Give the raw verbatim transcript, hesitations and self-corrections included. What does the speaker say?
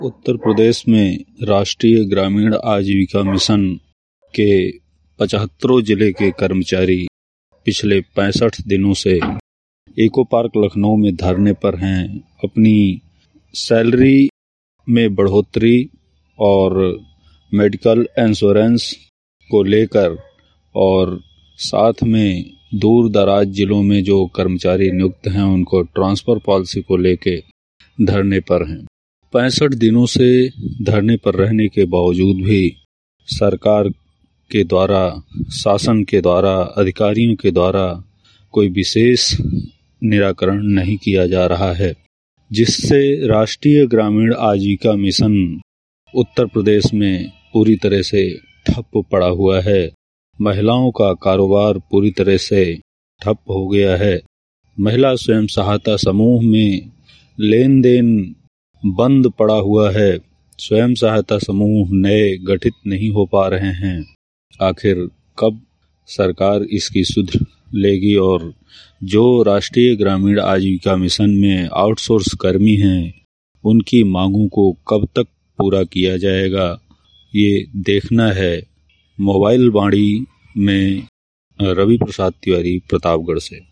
उत्तर प्रदेश में राष्ट्रीय ग्रामीण आजीविका मिशन के पचहत्तरों जिले के कर्मचारी पिछले पैंसठ दिनों से इको पार्क लखनऊ में धरने पर हैं। अपनी सैलरी में बढ़ोतरी और मेडिकल इंश्योरेंस को लेकर और साथ में दूर दराज जिलों में जो कर्मचारी नियुक्त हैं उनको ट्रांसफ़र पॉलिसी को लेके धरने पर हैं। पैंसठ दिनों से धरने पर रहने के बावजूद भी सरकार के द्वारा, शासन के द्वारा, अधिकारियों के द्वारा कोई विशेष निराकरण नहीं किया जा रहा है, जिससे राष्ट्रीय ग्रामीण आजीविका मिशन उत्तर प्रदेश में पूरी तरह से ठप पड़ा हुआ है। महिलाओं का कारोबार पूरी तरह से ठप हो गया है। महिला स्वयं सहायता समूह में लेन देन बंद पड़ा हुआ है। स्वयं सहायता समूह नए गठित नहीं हो पा रहे हैं। आखिर कब सरकार इसकी सुध लेगी और जो राष्ट्रीय ग्रामीण आजीविका मिशन में आउटसोर्स कर्मी हैं उनकी मांगों को कब तक पूरा किया जाएगा, ये देखना है। मोबाइल वाणी में रवि प्रसाद तिवारी, प्रतापगढ़ से।